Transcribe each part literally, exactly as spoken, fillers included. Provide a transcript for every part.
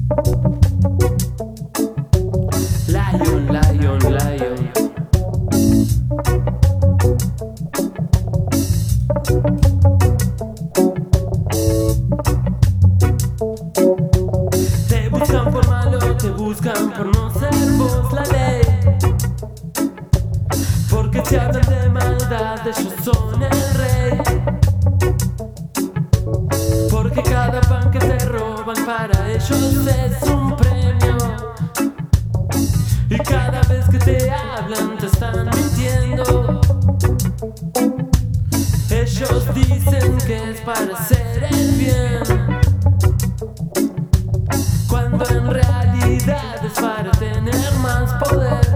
Lion, lion, lion. Te buscan por malo, te buscan por no ser vos la ley. Porque si hablan de maldad, ellos son el rey. Porque cada pan que te roban para ellos es un premio. Y cada vez que te hablan te están mintiendo. Ellos dicen que es para hacer el bien, cuando en realidad es para tener más poder.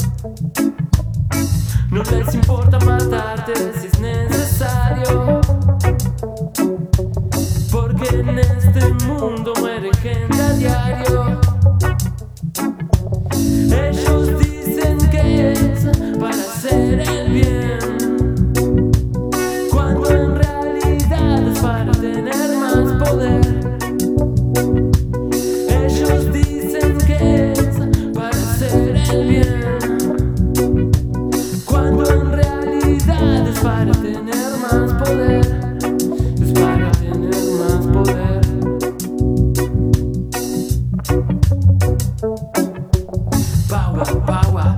No les importa matarte si es necesario, porque en este mundo muere gente a diario. Ellos dicen que es para hacer el bien, cuando en realidad es para tener más poder. Ellos dicen que es para hacer el bien, cuando en realidad es para tener más poder. Es para tener más poder. Power, power.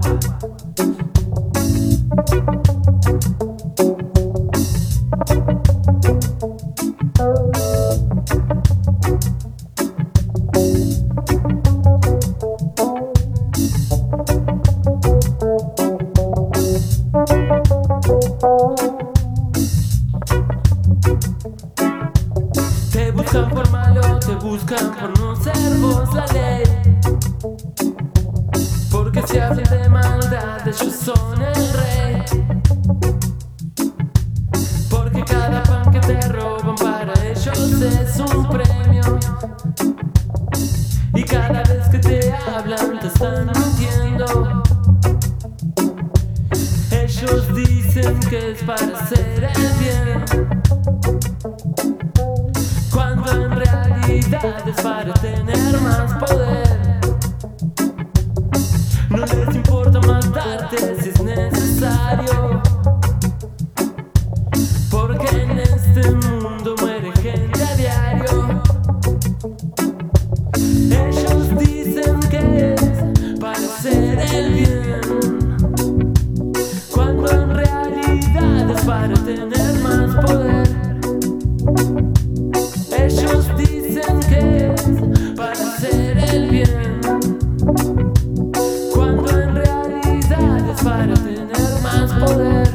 Te buscan por malo, te buscan por no ser vos la ley. Porque si hablan de maldad, ellos son el rey. Porque cada pan que te roban para ellos es un premio. Y cada vez que te hablan te están mintiendo. Ellos dicen que es para hacer el bien, cuando en realidad es para tener más poder. No les importa matarte si es necesario, porque en este mundo muere gente a diario. Ellos dicen que es para hacer el bien, cuando en realidad es para tener más poder. Ellos dicen que es para hacer el bien, cuando en realidad es para tener más poder.